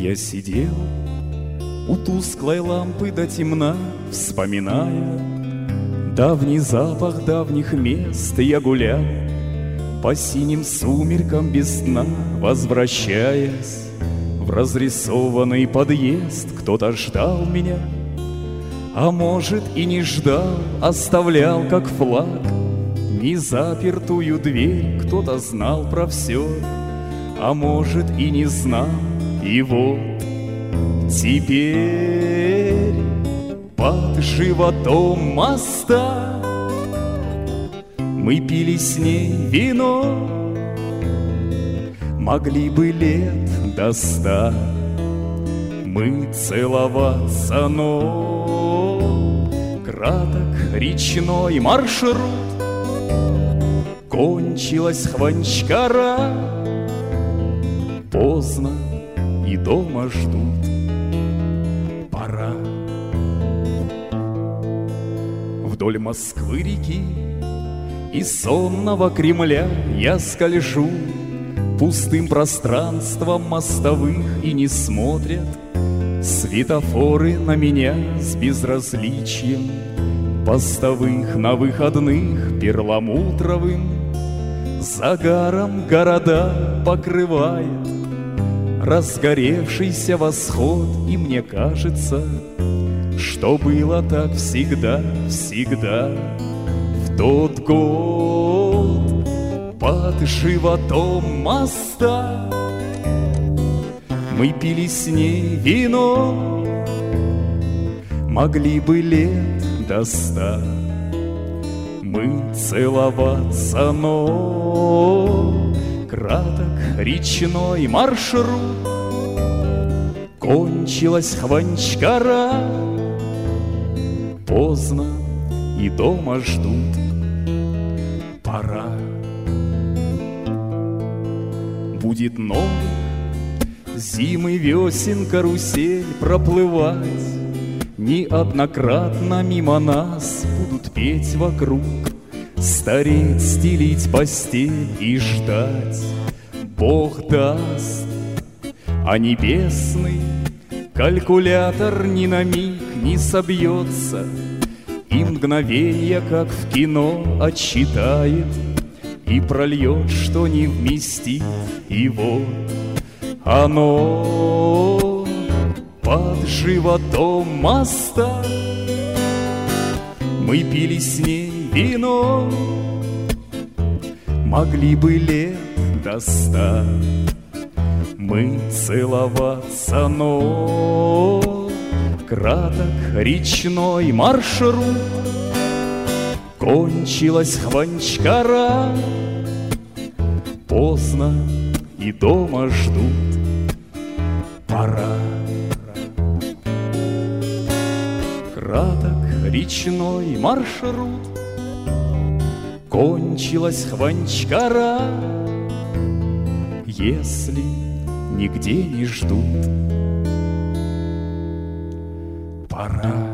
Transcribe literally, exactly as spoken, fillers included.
Я сидел у тусклой лампы до темна, вспоминая давний запах давних мест. Я гулял по синим сумеркам без сна, возвращаясь в разрисованный подъезд. Кто-то ждал меня, а может и не ждал, оставлял как флаг незапертую дверь. Кто-то знал про все, а может и не знал. И вот теперь под животом моста мы пили с ней вино, могли бы лет до ста мы целоваться, но краток речной маршрут, кончилась Хванчкара, поздно и дома ждут, пора. Вдоль Москвы реки и сонного Кремля я скольжу пустым пространством мостовых, и не смотрят светофоры на меня с безразличием постовых. На выходных перламутровым загаром города покрывает разгоревшийся восход, и мне кажется, что было так всегда, всегда. В тот год под животом моста мы пили с ней вино, могли бы лет до ста мы целоваться, но краток речной маршрут, кончилась Хванчкара, поздно и дома ждут, пора. Будет новых зимы, весен карусель проплывать, неоднократно мимо нас будут петь вокруг, стареть, стелить постель и ждать. Бог даст, а небесный калькулятор ни на миг не собьется, и мгновенье, как в кино, отсчитает и прольет, что не вместит. И вот оно под животом моста мы пили с ней вино, могли бы лет до ста мы целоваться, но краток речной маршрут, кончилась Хванчкара, поздно и дома ждут, пора. Краток речной маршрут, кончилась Хванчкара, если нигде не ждут, пора.